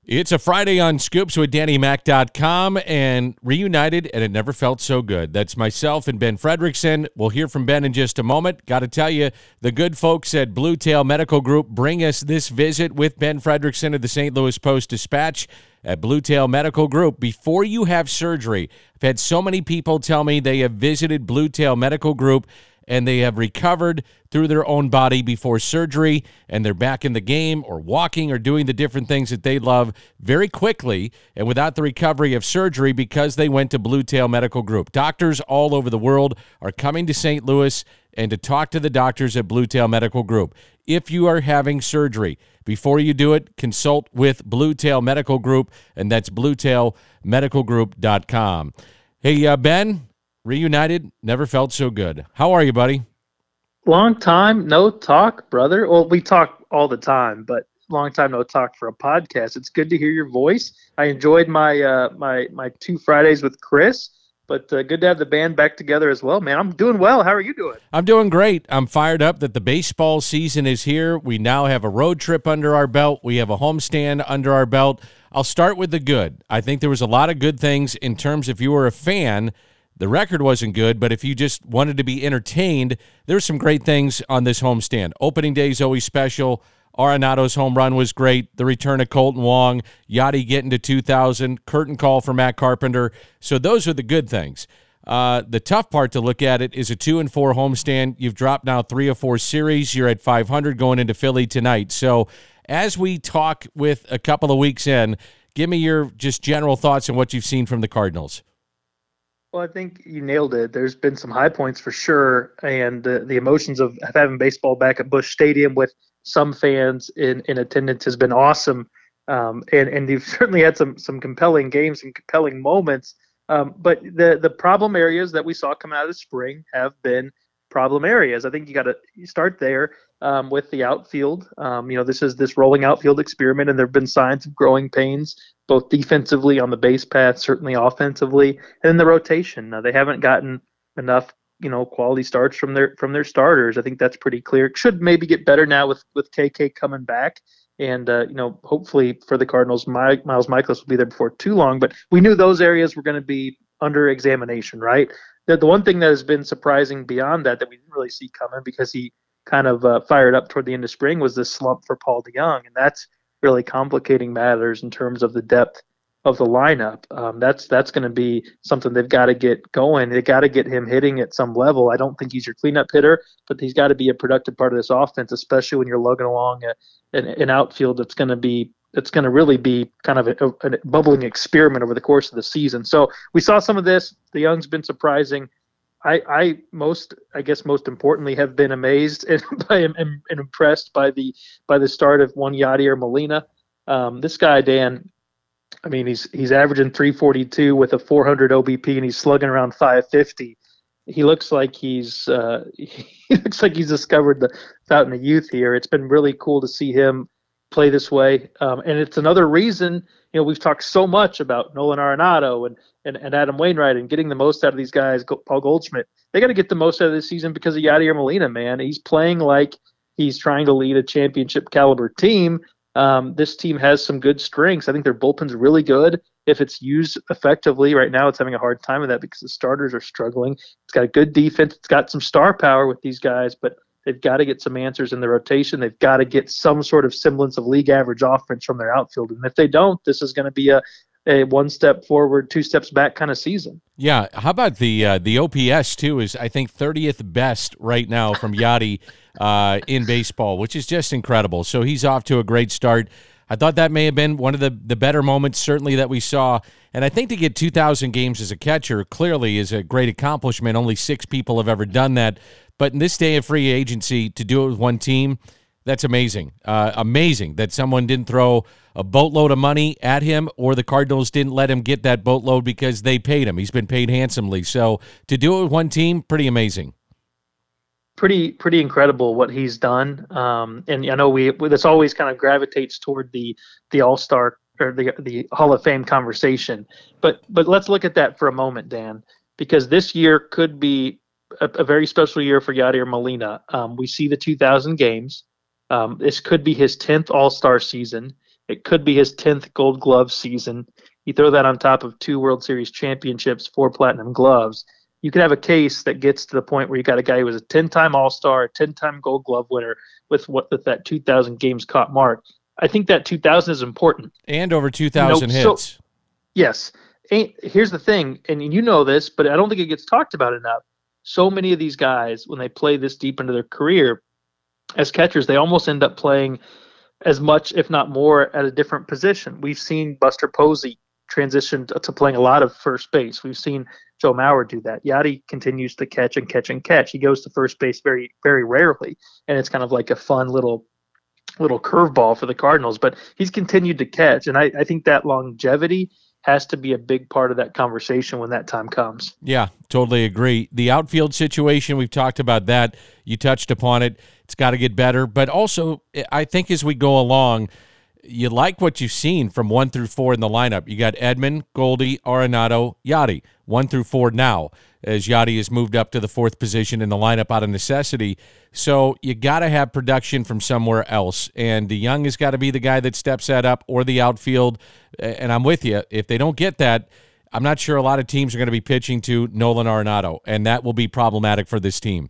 It's a Friday on Scoops with DannyMac.com and reunited, and it never felt so good. That's myself and Ben Fredrickson. We'll hear from Ben in just a moment. Got to tell you, the good folks at Blue Tail Medical Group bring us this visit with Ben Fredrickson of the St. Louis Post-Dispatch at Blue Tail Medical Group. Before you have surgery, I've had so many people tell me they have visited Blue Tail Medical Group and they have recovered through their own body before surgery, and they're back in the game or walking or doing the different things that they love very quickly and without the recovery of surgery because they went to Blue Tail Medical Group. Doctors all over the world are coming to St. Louis and to talk to the doctors at Blue Tail Medical Group. If you are having surgery, before you do it, consult with Blue Tail Medical Group, and that's bluetailmedicalgroup.com. Hey, Ben, reunited, never felt so good. How are you, buddy? Long time no talk, brother. Well, we talk all the time, but long time no talk for a podcast. It's good to hear your voice. I enjoyed my my 2 Fridays with Chris, but good to have the band back together as well, man. I'm doing well. How are you doing? I'm doing great. I'm fired up that the baseball season is here. We now have a road trip under our belt. We have a homestand under our belt. I'll start with the good. I think there was a lot of good things in terms if you were a fan. The record wasn't good, but if you just wanted to be entertained, there's some great things on this homestand. Opening day is always special. Arenado's home run was great. The return of Colton Wong, Yachty getting to 2,000, curtain call for Matt Carpenter. So those are the good things. The tough part to look at it is a 2-4 homestand. You've dropped now 3 or 4 series. You're at 500 going into Philly tonight. So as we talk with a couple of weeks in, give me your just general thoughts on what you've seen from the Cardinals. Well, I think you nailed it. There's been some high points for sure, and the emotions of having baseball back at Busch Stadium with some fans in attendance has been awesome. And you've certainly had some compelling games and compelling moments. But the problem areas that we saw coming out of the spring have been problem areas. I think you got to start there with the outfield. This is this rolling outfield experiment, and there have been signs of growing pains, both defensively on the base path, certainly offensively, and in the rotation. They haven't gotten enough, quality starts from their starters. I think that's pretty clear. It should maybe get better now with KK coming back. And, hopefully for the Cardinals, Miles Michaelis will be there before too long. But we knew those areas were going to be under examination, right? The one thing that has been surprising beyond that we didn't really see coming because he kind of fired up toward the end of spring was this slump for Paul DeJong. And that's really complicating matters in terms of the depth of the lineup. That's going to be something they've got to get going. They got to get him hitting at some level. I don't think he's your cleanup hitter, but he's got to be a productive part of this offense, especially when you're lugging along an outfield that's going to really be kind of a bubbling experiment over the course of the season. So we saw some of this. DeJong's been surprising. I most importantly have been amazed and impressed by the start of one Yadier Molina. This guy, Dan, I mean, he's averaging 342 with a 400 OBP, and he's slugging around 550. He looks like he's discovered the fountain of youth here. It's been really cool to see him play this way, and it's another reason. We've talked so much about Nolan Arenado and Adam Wainwright and getting the most out of these guys. Paul Goldschmidt, they got to get the most out of this season because of Yadier Molina. Man, he's playing like he's trying to lead a championship caliber team. This team has some good strengths. I think their bullpen's really good if it's used effectively. Right now, it's having a hard time with that because the starters are struggling. It's got a good defense. It's got some star power with these guys, but they've got to get some answers in the rotation. They've got to get some sort of semblance of league average offense from their outfield. And if they don't, this is going to be a 1 step forward, 2 steps back kind of season. Yeah. How about the OPS too is I think 30th best right now from Yachty in baseball, which is just incredible. So he's off to a great start. I thought that may have been one of the better moments certainly that we saw. And I think to get 2,000 games as a catcher clearly is a great accomplishment. Only 6 people have ever done that. But in this day of free agency, to do it with one team, that's amazing. Amazing that someone didn't throw a boatload of money at him or the Cardinals didn't let him get that boatload because they paid him. He's been paid handsomely. So to do it with one team, pretty amazing. Pretty incredible what he's done. And I know this always kind of gravitates toward the All-Star or the Hall of Fame conversation. But let's look at that for a moment, Dan, because this year could be a very special year for Yadier Molina. We see the 2,000 games. This could be his 10th All-Star season. It could be his 10th Gold Glove season. You throw that on top of 2 World Series championships, 4 Platinum Gloves. You could have a case that gets to the point where you got a guy who was a 10-time All-Star, a 10-time Gold Glove winner with that 2,000 games caught mark. I think that 2,000 is important. And over 2,000 hits. So, yes. Here's the thing, and you know this, but I don't think it gets talked about enough. So many of these guys, when they play this deep into their career as catchers, they almost end up playing as much, if not more, at a different position. We've seen Buster Posey transition to playing a lot of first base. We've seen Joe Mauer do that. Yadi continues to catch and catch and catch. He goes to first base very, very rarely, and it's kind of like a fun little curveball for the Cardinals. But he's continued to catch, and I think that longevity has to be a big part of that conversation when that time comes. Yeah, totally agree. The outfield situation, we've talked about that. You touched upon it. It's got to get better. But also, I think as we go along, you like what you've seen from 1 through 4 in the lineup. You got Edman, Goldie, Arenado, Yadi, 1 through 4 now, as Yadi has moved up to the 4th position in the lineup out of necessity. So you got to have production from somewhere else. And DeYoung has got to be the guy that steps that up, or the outfield. And I'm with you. If they don't get that, I'm not sure a lot of teams are going to be pitching to Nolan Arenado, and that will be problematic for this team.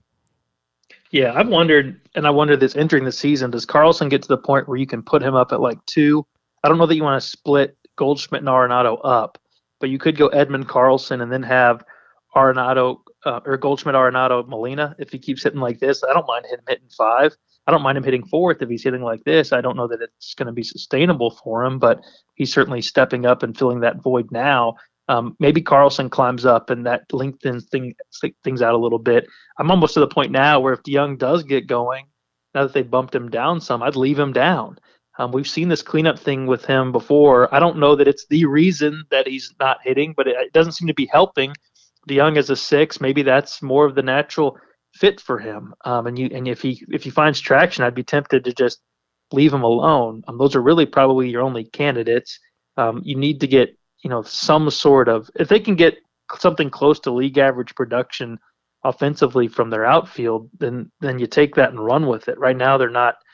Yeah, I've wondered, and I wondered this entering the season, does Carlson get to the point where you can put him up at like 2? I don't know that you want to split Goldschmidt and Arenado up, but you could go Edman, Carlson, and then have Arenado or Goldschmidt, Arenado, Molina if he keeps hitting like this. I don't mind him hitting 5. I don't mind him hitting 4th if he's hitting like this. I don't know that it's going to be sustainable for him, but he's certainly stepping up and filling that void now. Maybe Carlson climbs up and that lengthens things out a little bit. I'm almost to the point now where if DeYoung does get going, now that they bumped him down some, I'd leave him down. We've seen this cleanup thing with him before. I don't know that it's the reason that he's not hitting, but it doesn't seem to be helping. DeYoung as a 6, maybe that's more of the natural fit for him. And if he finds traction, I'd be tempted to just leave him alone. Those are really probably your only candidates. You need to get some sort of, if they can get something close to league average production offensively from their outfield, then you take that and run with it. Right now they're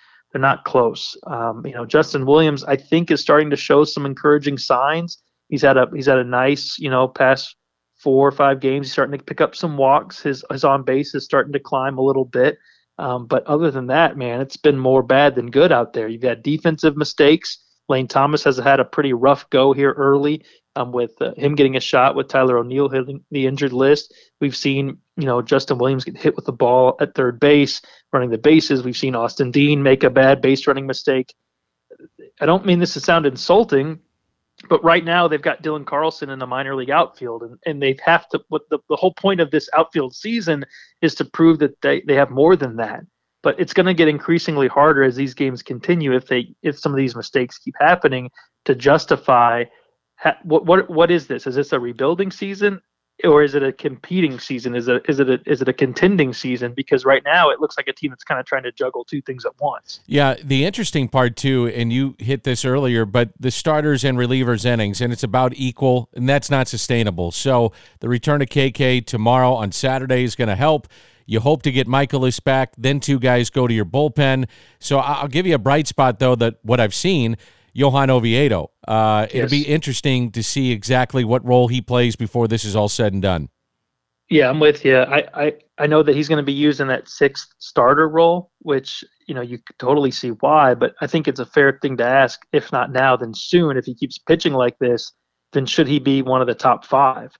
not close. Justin Williams, I think, is starting to show some encouraging signs. He's had a nice, past 4 or 5 games. He's starting to pick up some walks. His on base is starting to climb a little bit. But other than that, man, it's been more bad than good out there. You've had defensive mistakes. Lane Thomas has had a pretty rough go here early, with him getting a shot with Tyler O'Neill hitting the injured list. We've seen, Justin Williams get hit with the ball at third base, running the bases. We've seen Austin Dean make a bad base running mistake. I don't mean this to sound insulting, but right now they've got Dylan Carlson in the minor league outfield, and they have to. What the whole point of this outfield season is to prove that they have more than that. But it's going to get increasingly harder as these games continue if some of these mistakes keep happening to justify. What is this? Is this a rebuilding season, or is it a competing season? Is it a contending season? Because right now it looks like a team that's kind of trying to juggle 2 things at once. Yeah, the interesting part too, and you hit this earlier, but the starters and relievers innings, and it's about equal, and that's not sustainable. So the return of KK tomorrow on Saturday is going to help. You hope to get Michaelis back, then 2 guys go to your bullpen. So I'll give you a bright spot, though, that what I've seen, Johan Oviedo. It'll be interesting to see exactly what role he plays before this is all said and done. Yeah, I'm with you. I know that he's going to be used in that 6th starter role, which, you could totally see why, but I think it's a fair thing to ask, if not now, then soon. If he keeps pitching like this, then should he be one of the top 5?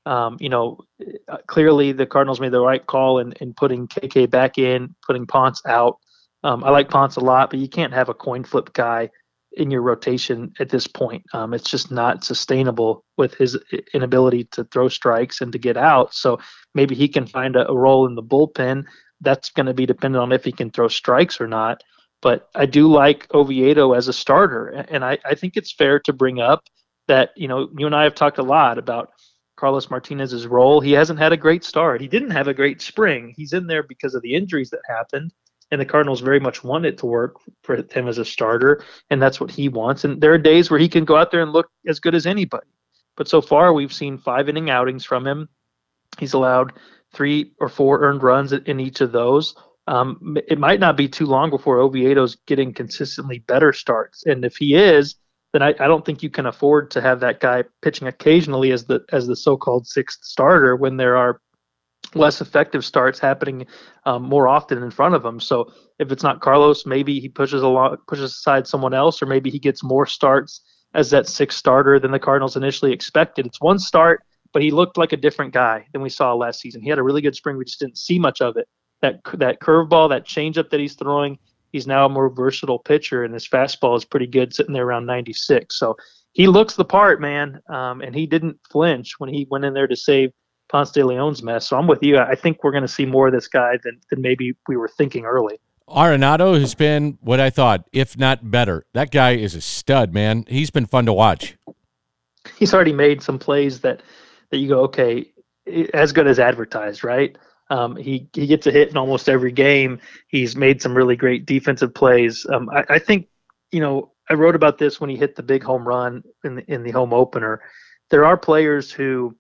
Clearly the Cardinals made the right call in putting KK back in, putting Ponce out. I like Ponce a lot, but you can't have a coin flip guy in your rotation at this point. It's just not sustainable with his inability to throw strikes and to get out. So maybe he can find a role in the bullpen. That's going to be dependent on if he can throw strikes or not. But I do like Oviedo as a starter. And I think it's fair to bring up that, you and I have talked a lot about Carlos Martinez's role. He hasn't had a great start. He didn't have a great spring. He's in there because of the injuries that happened. And the Cardinals very much want it to work for him as a starter, and that's what he wants. And there are days where he can go out there and look as good as anybody. But so far, we've seen 5-inning outings from him. He's allowed 3 or 4 earned runs in each of those. it might not be too long before Oviedo's getting consistently better starts. And if he is, then I don't think you can afford to have that guy pitching occasionally as the so-called sixth starter when there are less effective starts happening more often in front of him. So if it's not Carlos, maybe he pushes aside someone else, or maybe he gets more starts as that sixth starter than the Cardinals initially expected. It's one start, but he looked like a different guy than we saw last season. He had a really good spring. We just didn't see much of it. That curveball, that changeup that he's throwing, he's now a more versatile pitcher, and his fastball is pretty good, sitting there around 96. So he looks the part, man, and he didn't flinch when he went in there to save Ponce de Leon's mess. So I'm with you. I think we're going to see more of this guy than maybe we were thinking early. Arenado has been what I thought, if not better. That guy is a stud, man. He's been fun to watch. He's already made some plays that you go, okay, as good as advertised, right? He gets a hit in almost every game. He's made some really great defensive plays. I think, I wrote about this when he hit the big home run in the home opener. There are players who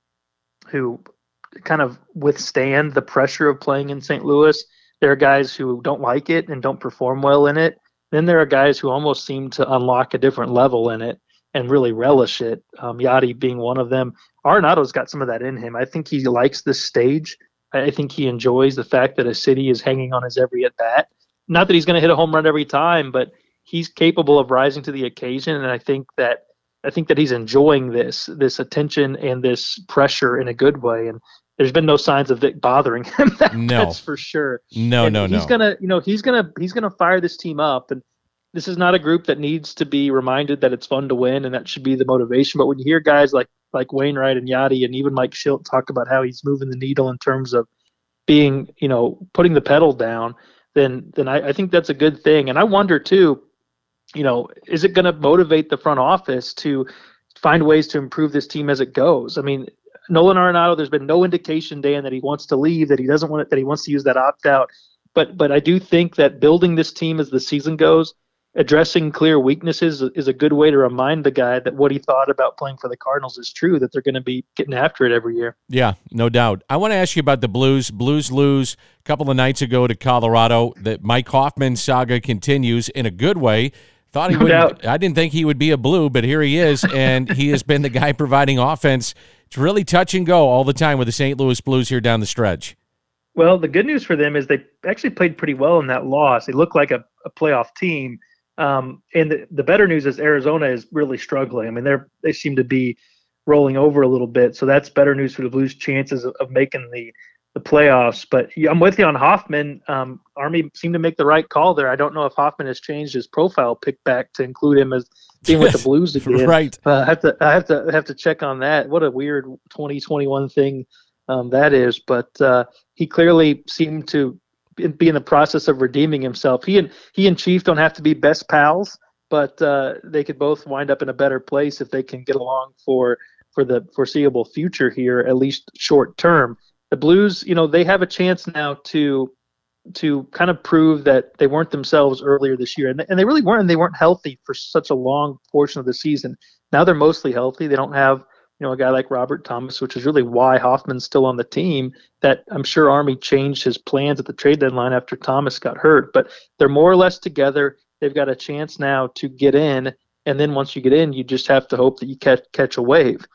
kind of withstand the pressure of playing in St. Louis. There are guys who don't like it and don't perform well in it. Then there are guys who almost seem to unlock a different level in it and really relish it. Yadi being one of them. Arenado's got some of that in him. I think he likes this stage. I think he enjoys the fact that a city is hanging on his every at bat. Not that he's going to hit a home run every time, but he's capable of rising to the occasion. And I think that he's enjoying this attention and this pressure in a good way. And there's been no signs of it bothering him. That's for sure. No. He's gonna fire this team up. And this is not a group that needs to be reminded that it's fun to win, and that should be the motivation. But when you hear guys like Wainwright and Yadi and even Mike Schilt talk about how he's moving the needle in terms of being, putting the pedal down, then I think that's a good thing. And I wonder too, is it going to motivate the front office to find ways to improve this team as it goes? I mean, Nolan Arenado, there's been no indication, Dan, that he wants to leave, that he doesn't want it, that he wants to use that opt out. But I do think that building this team as the season goes, addressing clear weaknesses is a good way to remind the guy that what he thought about playing for the Cardinals is true, that they're going to be getting after it every year. Yeah, no doubt. I want to ask you about the Blues. Blues lose a couple of nights ago to Colorado. The Mike Hoffman saga continues in a good way. I didn't think he would be a Blue, but here he is, and he has been the guy providing offense. It's really touch and go all the time with the St. Louis Blues here down the stretch. Well, the good news for them is they actually played pretty well in that loss. They look like a playoff team. And the better news is Arizona is really struggling. I mean, they seem to be rolling over a little bit, so that's better news for the Blues' chances of making the playoffs. But I'm with you on Hoffman. Army seemed to make the right call there. I don't know if Hoffman has changed his profile pick back to include him as being with the Blues again. Right. I have to check on that. What a weird 2021 thing that is. But he clearly seemed to be in the process of redeeming himself. He and Chief don't have to be best pals, but they could both wind up in a better place if they can get along for the foreseeable future here, at least short term. The Blues, they have a chance now to kind of prove that they weren't themselves earlier this year, and they really weren't. And they weren't healthy for such a long portion of the season. Now they're mostly healthy. They don't have a guy like Robert Thomas, which is really why Hoffman's still on the team. That I'm sure Army changed his plans at the trade deadline after Thomas got hurt. But they're more or less together. They've got a chance now to get in, and then once you get in, you just have to hope that you catch a wave.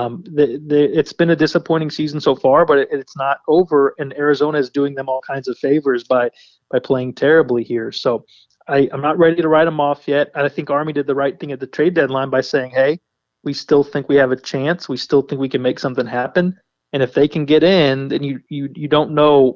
It's been a disappointing season so far, but it's not over, and Arizona is doing them all kinds of favors by playing terribly here. So I'm not ready to write them off yet. I think Army did the right thing at the trade deadline by saying, hey, we still think we have a chance. We still think we can make something happen. And if they can get in, then you don't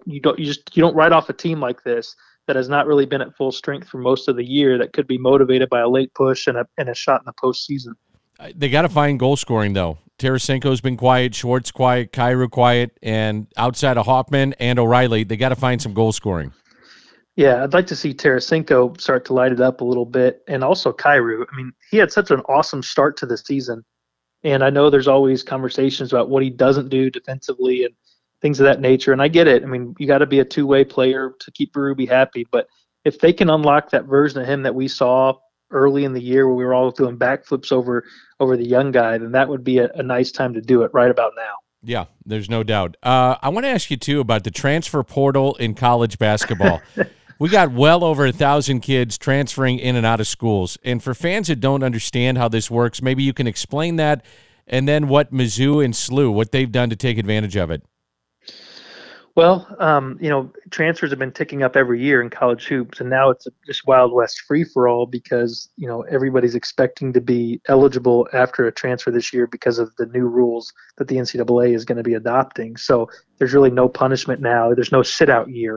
write off a team like this that has not really been at full strength for most of the year, that could be motivated by a late push and a shot in the postseason. They got to find goal scoring, though. Tarasenko's been quiet, Schwartz quiet, Kyrou quiet, and outside of Hoffman and O'Reilly, they got to find some goal scoring. Yeah, I'd like to see Tarasenko start to light it up a little bit, and also Kyrou. I mean, he had such an awesome start to the season, and I know there's always conversations about what he doesn't do defensively and things of that nature, and I get it. I mean, you got to be a two-way player to keep Berube happy, but if they can unlock that version of him that we saw early in the year where we were all doing backflips over the young guy, then that would be a nice time to do it right about now. Yeah, there's no doubt. I want to ask you, too, about the transfer portal in college basketball. We got well over 1,000 kids transferring in and out of schools. And for fans that don't understand how this works, maybe you can explain that, and then what Mizzou and SLU, what they've done to take advantage of it. Well, transfers have been ticking up every year in college hoops, and now it's just Wild West free-for-all because, everybody's expecting to be eligible after a transfer this year because of the new rules that the NCAA is going to be adopting. So there's really no punishment now. There's no sit-out year.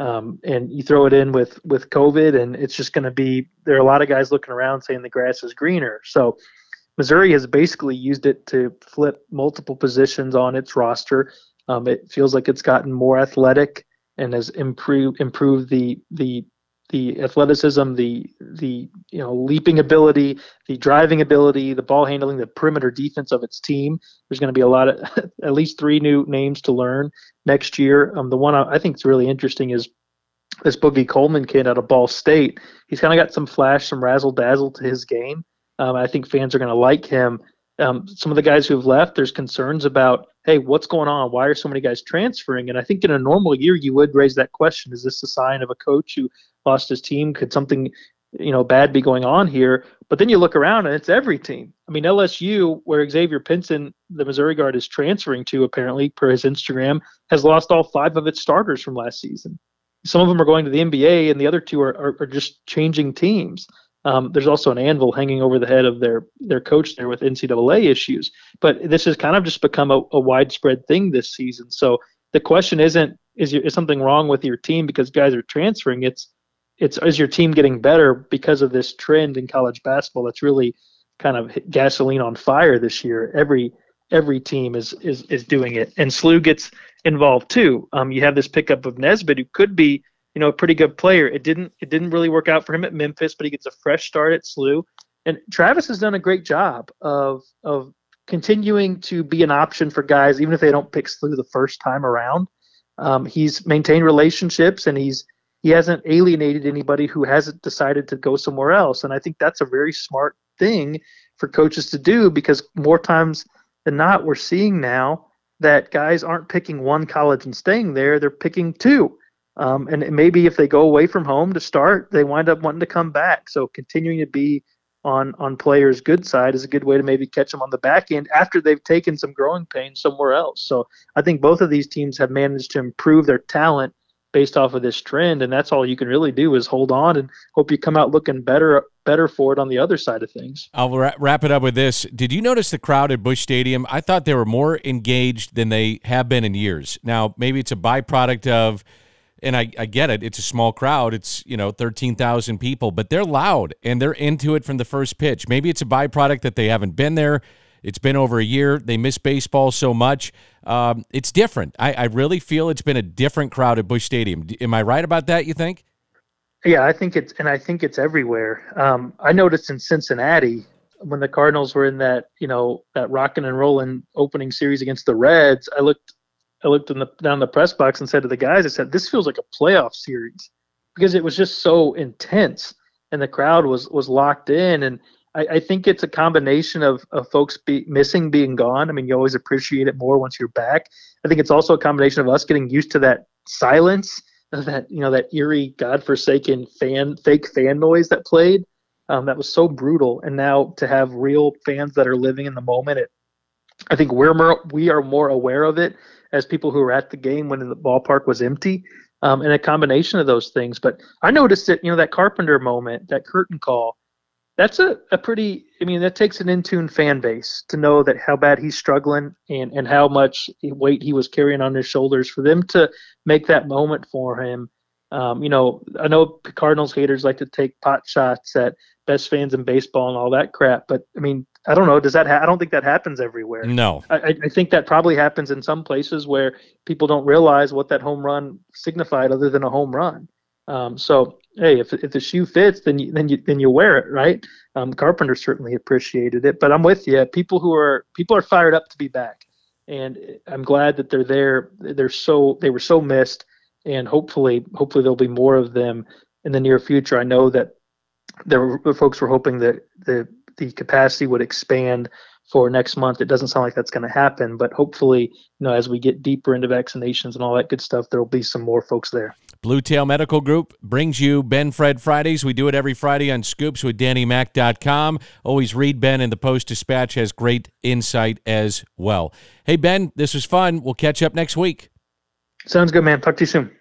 And you throw it in with COVID, and it's just going to be – there are a lot of guys looking around saying the grass is greener. So Missouri has basically used it to flip multiple positions on its roster. It feels like it's gotten more athletic and has improved the athleticism, the leaping ability, the driving ability, the ball handling, the perimeter defense of its team. There's going to be a lot of at least 3 new names to learn next year. The one I think is really interesting is this Boogie Coleman kid out of Ball State. He's kind of got some flash, some razzle dazzle to his game. I think fans are going to like him. Some of the guys who have left, there's concerns about, hey, what's going on? Why are so many guys transferring? And I think in a normal year, you would raise that question. Is this a sign of a coach who lost his team? Could something, bad be going on here? But then you look around and it's every team. I mean, LSU, where Xavier Pinson, the Missouri guard, is transferring to, apparently, per his Instagram, has lost all 5 of its starters from last season. Some of them are going to the NBA, and the other 2 are just changing teams. There's also an anvil hanging over the head of their coach there with NCAA issues. But this has kind of just become a widespread thing this season. So the question isn't, is something wrong with your team because guys are transferring? It's is your team getting better because of this trend in college basketball that's really kind of gasoline on fire this year. Every team is doing it. And SLU gets involved too. You have this pickup of Nesbitt, who could be a pretty good player. It didn't really work out for him at Memphis, but he gets a fresh start at SLU. And Travis has done a great job of continuing to be an option for guys, even if they don't pick SLU the first time around. He's maintained relationships, and he hasn't alienated anybody who hasn't decided to go somewhere else. And I think that's a very smart thing for coaches to do, because more times than not, we're seeing now that guys aren't picking one college and staying there. They're picking 2. And maybe if they go away from home to start, they wind up wanting to come back. So continuing to be on players' good side is a good way to maybe catch them on the back end after they've taken some growing pains somewhere else. So I think both of these teams have managed to improve their talent based off of this trend, and that's all you can really do is hold on and hope you come out looking better for it on the other side of things. I'll wrap it up with this. Did you notice the crowd at Busch Stadium? I thought they were more engaged than they have been in years. Now, maybe it's a byproduct of, and I get it, it's a small crowd. It's, 13,000 people, but they're loud and they're into it from the first pitch. Maybe it's a byproduct that they haven't been there. It's been over a year. They miss baseball so much. It's different. I really feel it's been a different crowd at Busch Stadium. Am I right about that, you think? Yeah, I think it's everywhere. I noticed in Cincinnati when the Cardinals were in that rocking and rolling opening series against the Reds, I looked down the press box and said to the guys, I said, this feels like a playoff series, because it was just so intense and the crowd was locked in. And I think it's a combination of folks missing being gone. I mean, you always appreciate it more once you're back. I think it's also a combination of us getting used to that silence, that eerie, godforsaken fake fan noise that played. That was so brutal. And now to have real fans that are living in the moment, I think we are more aware of it as people who were at the game when the ballpark was empty, and a combination of those things. But I noticed it, that Carpenter moment, that curtain call, that's that takes an in-tune fan base to know that how bad he's struggling and how much weight he was carrying on his shoulders. For them to make that moment for him, I know Cardinals haters like to take pot shots at best fans in baseball and all that crap, but I mean, I don't know. I don't think that happens everywhere. No. I think that probably happens in some places where people don't realize what that home run signified other than a home run. So, hey, if the shoe fits, then you wear it, right? Carpenter certainly appreciated it, but I'm with you. People are fired up to be back, and I'm glad that they're there. They were so missed, and hopefully there'll be more of them in the near future. I know that folks were hoping that the the capacity would expand for next month. It doesn't sound like that's going to happen, but hopefully, as we get deeper into vaccinations and all that good stuff, there will be some more folks there. Blue Tail Medical Group brings you Ben Fred Fridays. We do it every Friday on scoopswithdannymac.com. Always read Ben, and the Post-Dispatch has great insight as well. Hey, Ben, this was fun. We'll catch up next week. Sounds good, man. Talk to you soon.